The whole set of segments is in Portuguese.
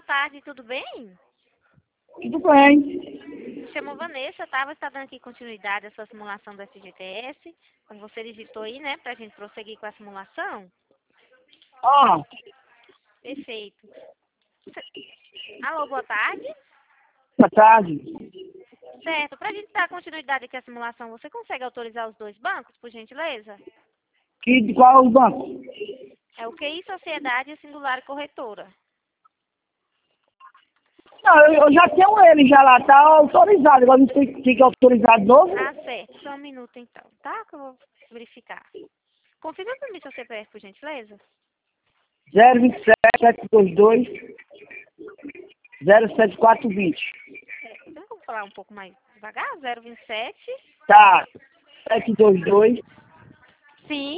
tarde, tudo bem? Tudo bem. Me chamo Vanessa, tá? Você está dando aqui continuidade à sua simulação do FGTS. Como você digitou aí, né, pra gente prosseguir com a simulação. Ah, Perfeito. Alô, boa tarde. boa tarde. Certo, pra gente dar continuidade aqui à simulação, você consegue autorizar os dois bancos, por gentileza? De qual banco? É o QI Sociedade e Singular Corretora. Não, eu já tenho ele já lá, tá autorizado. Agora não tem que autorizar de novo. Ah, certo. Só um minuto então, tá? Que eu vou verificar. Confirma pra mim seu CPF, por gentileza. 027-722 07420. Então, vou falar um pouco mais devagar. 027. Tá. 722 Sim.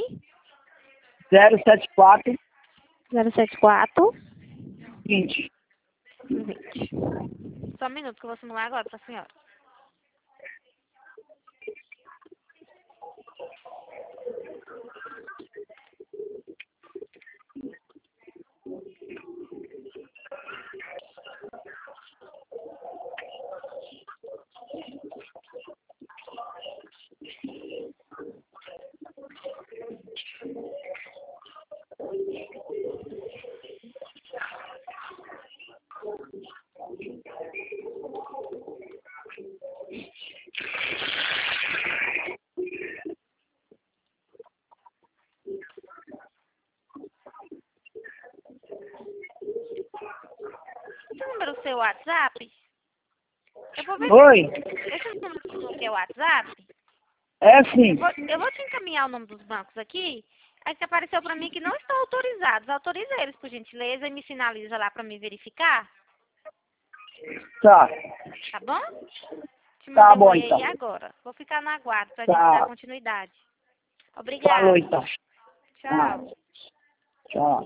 074 074. 20. 20. Só um minuto que eu vou simular agora pra senhora. Esse número é o seu WhatsApp? Eu vou ver Oi? esse número do seu WhatsApp. É sim. Eu vou te encaminhar o nome dos bancos aqui. Aí que apareceu pra mim que não estão autorizados. Autoriza eles, por gentileza, e me sinaliza lá pra me verificar. Tá. Tá bom? Te Tá mandei um bom oi então. aí agora. Vou ficar no aguardo pra gente dar Tá. continuidade. Falou Obrigada. então. Ah, Tchau. tchau.